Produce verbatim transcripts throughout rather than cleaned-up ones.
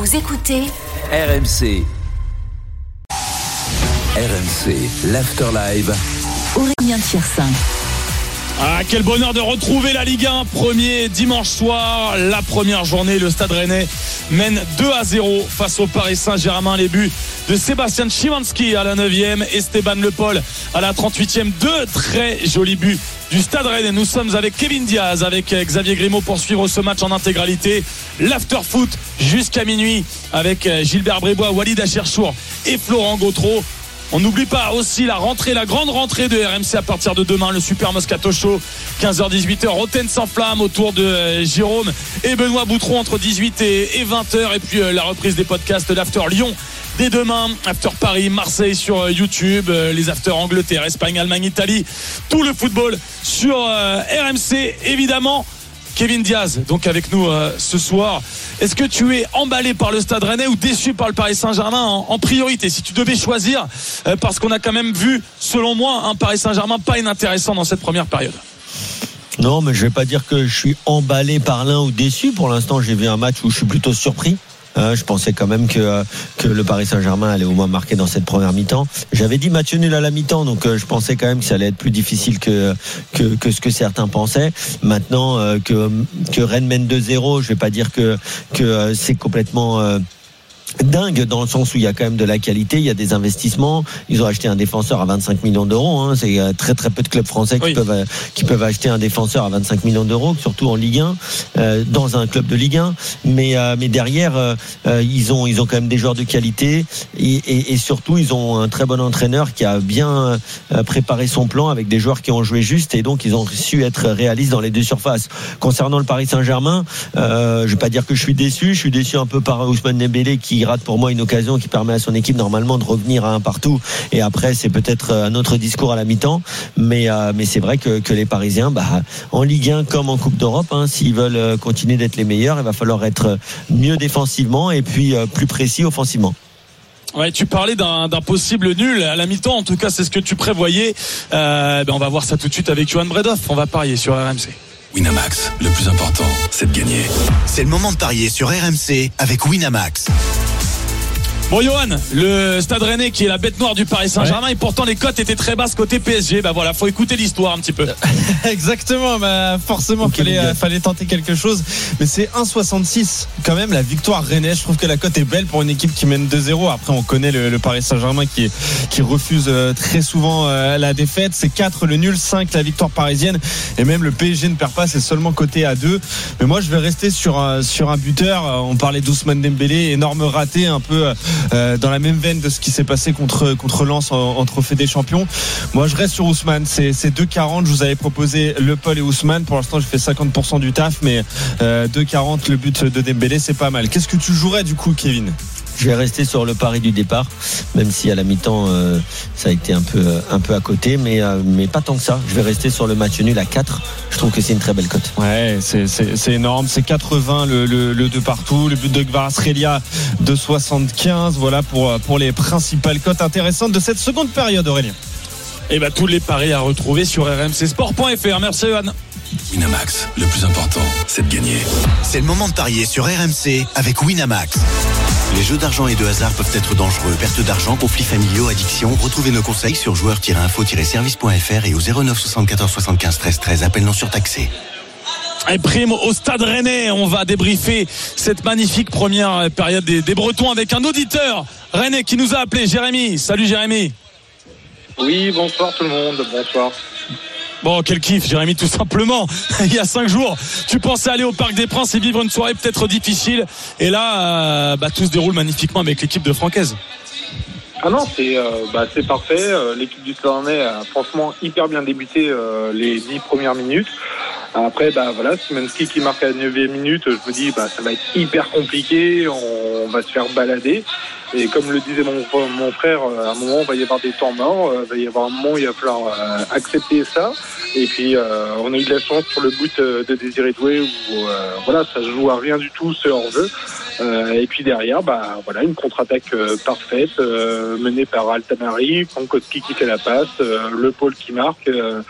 Vous écoutez R M C. R M C, l'Afterlive. Aurélien Tiersin. Ah, quel bonheur de retrouver la Ligue un. Premier dimanche soir, la première journée. Le Stade Rennais mène deux à zéro face au Paris Saint-Germain. Les buts de Sébastien Szymanski à la neuvième, Esteban Le Paul à la trente-huitième. Deux très jolis buts du Stade Rennais. Nous sommes avec Kevin Diaz, avec Xavier Grimaud pour suivre ce match en intégralité. L'after-foot jusqu'à minuit avec Gilbert Brébois, Walid Acharchour et Florent Gautreau. On n'oublie pas aussi la rentrée, la grande rentrée de R M C à partir de demain, le Super Moscato Show, quinze heures dix-huit heures, Rotten sans flamme autour de Jérôme et Benoît Boutron entre dix-huit et vingt heures. Et puis la reprise des podcasts d'After Lyon dès demain, After Paris, Marseille sur YouTube, les After Angleterre, Espagne, Allemagne, Italie, tout le football sur R M C évidemment. Kevin Diaz, donc avec nous euh, ce soir. Est-ce que tu es emballé par le Stade Rennais ou déçu par le Paris Saint-Germain en, en priorité, si tu devais choisir, euh, parce qu'on a quand même vu, selon moi, un Paris Saint-Germain pas inintéressant dans cette première période. Non, mais je vais pas dire que je suis emballé par l'un ou déçu. Pour l'instant, j'ai vu un match où je suis plutôt surpris. Euh, je pensais quand même que que le Paris Saint-Germain allait au moins marquer dans cette première mi-temps. J'avais dit match nul à la mi-temps, donc euh, je pensais quand même que ça allait être plus difficile que que, que ce que certains pensaient. Maintenant euh, que que Rennes mène deux zéro, je vais pas dire que que euh, c'est complètement euh, dingue dans le sens où il y a quand même de la qualité, il y a des investissements. Ils ont acheté un défenseur à vingt-cinq millions d'euros. Hein. C'est très très peu de clubs français qui oui. peuvent qui peuvent acheter un défenseur à vingt-cinq millions d'euros, surtout en Ligue un, euh, dans un club de Ligue un. Mais euh, mais derrière, euh, ils ont ils ont quand même des joueurs de qualité et, et, et surtout ils ont un très bon entraîneur qui a bien euh, préparé son plan avec des joueurs qui ont joué juste et donc ils ont su être réalistes dans les deux surfaces. Concernant le Paris Saint-Germain, euh, je vais pas dire que je suis déçu. Je suis déçu un peu par Ousmane Dembélé qui rate pour moi une occasion qui permet à son équipe normalement de revenir à un partout et après c'est peut-être un autre discours à la mi-temps mais, euh, mais c'est vrai que, que les Parisiens bah, en Ligue un comme en Coupe d'Europe hein, s'ils veulent continuer d'être les meilleurs il va falloir être mieux défensivement et puis euh, plus précis offensivement. Ouais, tu parlais d'un, d'un possible nul à la mi-temps, en tout cas c'est ce que tu prévoyais. Euh, ben on va voir ça tout de suite avec Johan Bredoff, on va parier sur R M C. Winamax, le plus important, c'est de gagner. C'est le moment de parier sur R M C avec Winamax. Bon Johan, le Stade Rennais qui est la bête noire du Paris Saint-Germain ouais. Et pourtant les cotes étaient très basses côté P S G. Bah voilà, faut écouter l'histoire un petit peu. Exactement, bah forcément okay, fallait euh, fallait tenter quelque chose, mais c'est un virgule soixante-six quand même la victoire Rennais. Je trouve que la cote est belle pour une équipe qui mène deux zéro. Après on connaît le, le Paris Saint-Germain qui qui refuse euh, très souvent euh, la défaite. C'est quatre le nul, cinq la victoire parisienne et même le P S G ne perd pas, c'est seulement coté à deux. Mais moi je vais rester sur un, sur un buteur. On parlait d'Ousmane Dembélé, énorme raté un peu Euh, dans la même veine de ce qui s'est passé contre contre Lens en, en Trophée des Champions. Moi je reste sur Ousmane, c'est, c'est deux quarante. Je vous avais proposé Le Paul et Ousmane. Pour l'instant j'ai fait cinquante pour cent du taf, mais euh, deux quarante le but de Dembélé, c'est pas mal. Qu'est-ce que tu jouerais du coup, Kevin? Je vais rester sur le pari du départ, même si à la mi-temps euh, ça a été un peu un peu à côté, mais euh, mais pas tant que ça. Je vais rester sur le match nul à quatre. Je trouve que c'est une très belle cote. Ouais, c'est c'est, c'est énorme. C'est quatre-vingts le le, le de partout. Le but de Kvaratskhelia de soixante-quinze. Voilà pour pour les principales cotes intéressantes de cette seconde période, Aurélien. Et bah tous les paris à retrouver sur r m c sport point f r. Merci Johan. Winamax, le plus important, c'est de gagner. C'est le moment de parier sur R M C avec Winamax. Les jeux d'argent et de hasard peuvent être dangereux. Perte d'argent, conflits familiaux, addiction. Retrouvez nos conseils sur joueurs tiret info tiret service point f r et au zéro neuf soixante-quatorze soixante-quinze treize treize. Appel non surtaxé. Et prime au Stade Rennais, on va débriefer cette magnifique première période des, des Bretons avec un auditeur Rennais qui nous a appelé, Jérémy. Salut Jérémy. Oui, bonsoir tout le monde, bonsoir. Bon, quel kiff, Jérémy, tout simplement. Il y a cinq jours, tu pensais aller au Parc des Princes et vivre une soirée peut-être difficile. Et là, euh, bah, tout se déroule magnifiquement avec l'équipe de Francaise. Ah non, c'est, euh, bah, c'est parfait. Euh, l'équipe du Stade Rennais a franchement hyper bien débuté euh, les dix premières minutes. Après, bah voilà, Szymanski qui marque à la neuvième minute, je me dis, bah ça va être hyper compliqué, on, on va se faire balader. Et comme le disait mon, mon frère, à un moment, il va y avoir des temps morts, il va y avoir un moment où il va falloir euh, accepter ça. Et puis, euh, on a eu de la chance sur le but de Désiré Doué où euh, voilà, ça se joue à rien du tout, ce hors-jeu. Euh, et puis derrière, bah voilà, une contre-attaque euh, parfaite, euh, menée par Altamari, Frankowski qui fait la passe, euh, Le Paul qui marque. Euh,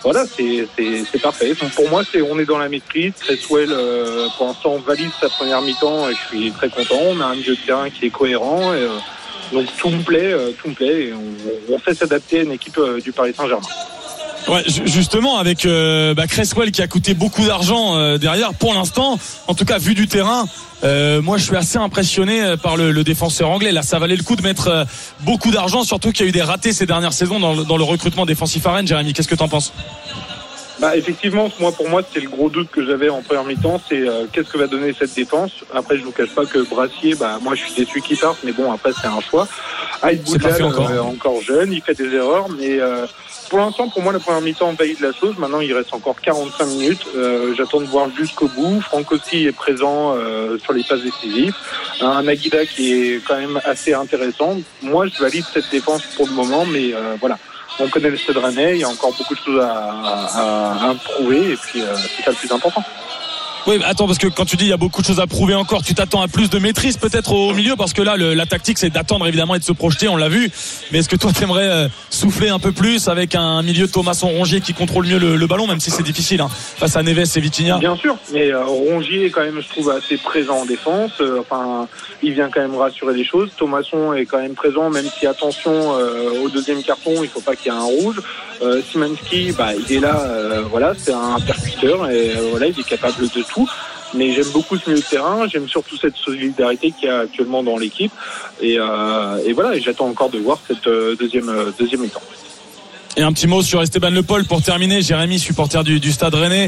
voilà, c'est, c'est, c'est parfait. Donc pour moi, c'est, on est dans la maîtrise. Cresswell, euh, pour l'instant, valide sa première mi-temps et je suis très content. On a un milieu de terrain qui est cohérent. Et, euh, donc tout me plaît, euh, tout me plaît. Et on, on sait s'adapter à une équipe euh, du Paris Saint-Germain. Ouais, justement avec euh, bah, Cresswell qui a coûté beaucoup d'argent euh, derrière pour l'instant, en tout cas vu du terrain, euh, moi je suis assez impressionné par le, le défenseur anglais. Là ça valait le coup de mettre euh, beaucoup d'argent, surtout qu'il y a eu des ratés ces dernières saisons dans, dans le recrutement défensif à Rennes. Jérémy, qu'est-ce que t'en penses? Bah effectivement, moi pour moi c'était le gros doute que j'avais en première mi-temps, c'est euh, qu'est-ce que va donner cette défense. Après je vous cache pas que Brassier, bah moi je suis déçu qu'il parte, mais bon après c'est un choix. Aïd Boudlal, encore. Euh, encore jeune, il fait des erreurs, mais euh, pour l'instant, pour moi, la première mi-temps valide la chose. Maintenant, il reste encore quarante-cinq minutes. Euh, j'attends de voir jusqu'au bout. Franck aussi est présent euh, sur les passes décisives. Un Aguida qui est quand même assez intéressant. Moi, je valide cette défense pour le moment, mais euh, voilà. On connaît le Stade Rennais. Il y a encore beaucoup de choses à, à, à prouver, et puis euh, c'est ça le plus important. Oui, mais attends, parce que quand tu dis il y a beaucoup de choses à prouver encore, tu t'attends à plus de maîtrise peut-être au milieu, parce que là le, la tactique c'est d'attendre évidemment et de se projeter, on l'a vu, mais est-ce que toi t'aimerais euh, souffler un peu plus avec un milieu de Thomasson Rongier qui contrôle mieux le, le ballon, même si c'est difficile hein, face à Neves et Vitinha? Bien sûr, mais euh, Rongier est quand même, je trouve, assez présent en défense, euh, enfin il vient quand même rassurer les choses. Thomasson est quand même présent, même si attention euh, au deuxième carton, il faut pas qu'il y ait un rouge. euh, Szymański, bah il est là, euh, voilà, c'est un percuteur et euh, voilà, il est capable de tout. Mais j'aime beaucoup ce milieu de terrain, j'aime surtout cette solidarité qu'il y a actuellement dans l'équipe. Et, euh, et voilà, et j'attends encore de voir cette euh, deuxième, euh, deuxième mi-temps. Et un petit mot sur Esteban Le Paul pour terminer. Jérémy, supporter du, du Stade Rennais.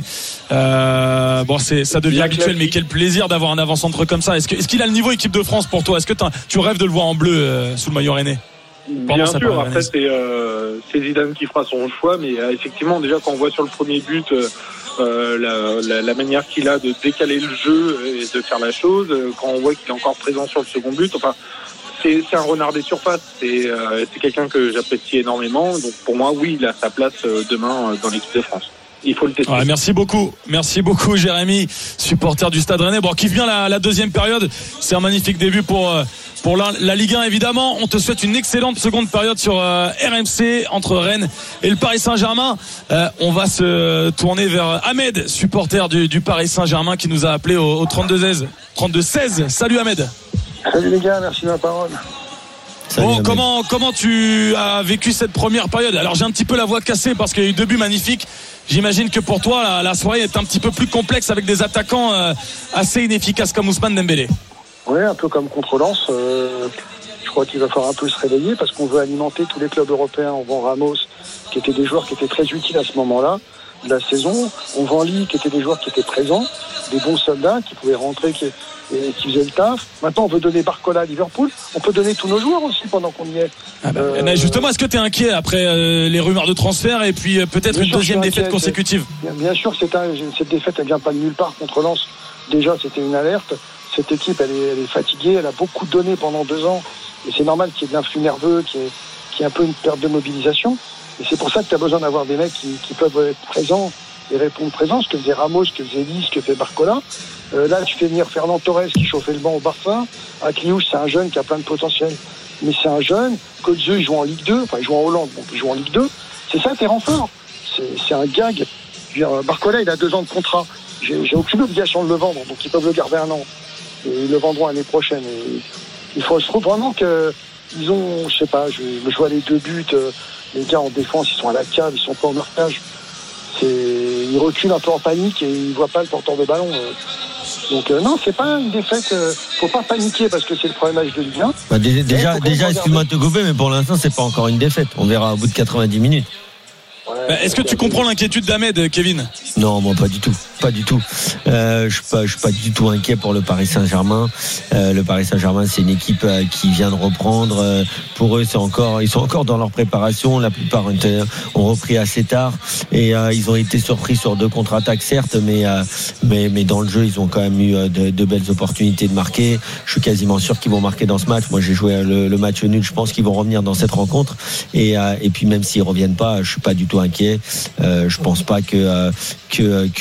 Euh, bon, c'est, ça devient habituel, mais quel plaisir d'avoir un avant-centre comme ça. Est-ce, que, est-ce qu'il a le niveau équipe de France pour toi? Est-ce que tu rêves de le voir en bleu euh, sous le maillot rennais? Bien sûr, après c'est, euh, c'est Zidane qui fera son choix, mais euh, effectivement, déjà quand on voit sur le premier but euh, Euh, la, la, la manière qu'il a de décaler le jeu et de faire la chose, quand on voit qu'il est encore présent sur le second but, enfin c'est, c'est un renard des surfaces, c'est, euh, c'est quelqu'un que j'apprécie énormément, donc pour moi oui il a sa place demain dans l'équipe de France. Il faut le tester. Ouais, merci beaucoup, merci beaucoup Jérémy, supporter du Stade Rennais. Bon, qui vient la, la deuxième période, c'est un magnifique début pour pour la, la Ligue un évidemment. On te souhaite une excellente seconde période sur euh, R M C entre Rennes et le Paris Saint-Germain. Euh, on va se tourner vers Ahmed, supporter du, du Paris Saint-Germain, qui nous a appelé au, au trente-deux seize. Salut Ahmed. Salut les gars, merci de la parole. Salut, bon, comment, comment tu as vécu cette première période? Alors j'ai un petit peu la voix cassée parce qu'il y a eu deux buts magnifiques. J'imagine que pour toi la, la soirée est un petit peu plus complexe avec des attaquants euh, assez inefficaces comme Ousmane Dembélé. Oui, un peu comme contre Lens. Euh, je crois qu'il va falloir un peu se réveiller parce qu'on veut alimenter tous les clubs européens. On vend Ramos, qui étaient des joueurs qui étaient très utiles à ce moment-là de la saison. On vend Lee, qui étaient des joueurs qui étaient présents, des bons soldats qui pouvaient rentrer, qui, et, qui faisaient le taf. Maintenant, on veut donner Barcola à Liverpool. On peut donner tous nos joueurs aussi pendant qu'on y est. Ah bah, euh, justement, est-ce que tu es inquiet après euh, les rumeurs de transfert et puis euh, peut-être une sûr, deuxième défaite consécutive? Bien, bien sûr, c'est un, cette défaite, elle vient pas de nulle part contre Lens. Déjà, c'était une alerte. Cette équipe, elle est, elle est fatiguée. Elle a beaucoup donné pendant deux ans. Et c'est normal qu'il y ait de l'influx nerveux, qu'il y ait, qu'il y ait un peu une perte de mobilisation. Et c'est pour ça que tu as besoin d'avoir des mecs qui, qui peuvent être présents et répondre présents. Ce que faisait Ramos, ce que faisait Lee, ce que fait Barcola. Euh, là, tu fais venir Fernand Torres qui chauffait le banc au Barça. Akliouche, c'est un jeune qui a plein de potentiel. Mais c'est un jeune. Cotzeux, il joue en Ligue deux. Enfin, il joue en Hollande. Donc, il joue en Ligue deux. C'est ça tes renforts. C'est, c'est un gag. Je veux dire, Barcola, il a deux ans de contrat. J'ai, j'ai aucune obligation de le vendre. Donc, ils peuvent le garder un an. Et ils le vendront l'année prochaine. Et il faut, je trouve vraiment que ils ont, je sais pas, je, je vois les deux buts, euh, les gars en défense, ils sont à la cave, ils sont pas au marquage. C'est, ils reculent un peu en panique et ils voient pas le porteur de ballon. Euh. Donc euh, non, c'est pas une défaite. Euh, faut pas paniquer parce que c'est le premier match de Ligue un. Bah, déjà, déjà, déjà excuse-moi de te couper, mais pour l'instant, c'est pas encore une défaite. On verra au bout de quatre-vingt-dix minutes. Ouais, Est-ce que tu comprends l'inquiétude d'Ahmed, Kevin? Non, moi pas du tout, pas du tout. Euh, je suis pas, je suis pas du tout inquiet pour le Paris Saint-Germain. Euh, le Paris Saint-Germain, c'est une équipe euh, qui vient de reprendre. Euh, pour eux, c'est encore, ils sont encore dans leur préparation. La plupart ont repris assez tard et euh, ils ont été surpris sur deux contre-attaques, certes, mais euh, mais mais dans le jeu, ils ont quand même eu de, de belles opportunités de marquer. Je suis quasiment sûr qu'ils vont marquer dans ce match. Moi, j'ai joué le, le match nul. Je pense qu'ils vont revenir dans cette rencontre. Et euh, et puis même s'ils reviennent pas, je suis pas du tout inquiet. Euh, je pense pas que euh, que que le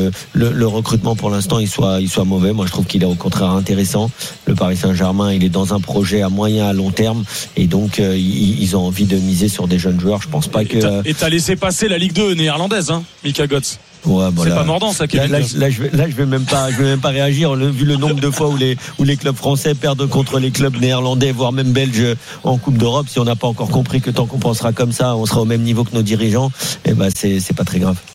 que le, le recrutement pour l'instant il soit, il soit mauvais. Moi je trouve qu'il est au contraire intéressant. Le Paris Saint-Germain il est dans un projet à moyen à long terme et donc euh, ils, ils ont envie de miser sur des jeunes joueurs. Je pense pas que. Et t'as, et t'as laissé passer la Ligue deux néerlandaise, hein, Mika Götze. Ouais, bon, c'est là, pas mordant ça, Kevin. Là, là, là, je vais, là, je vais même pas, je vais même pas réagir. Le, vu le nombre de fois où les, où les clubs français perdent contre les clubs néerlandais, voire même belges en Coupe d'Europe, si on n'a pas encore compris que tant qu'on pensera comme ça, on sera au même niveau que nos dirigeants, et ben c'est, c'est pas très grave.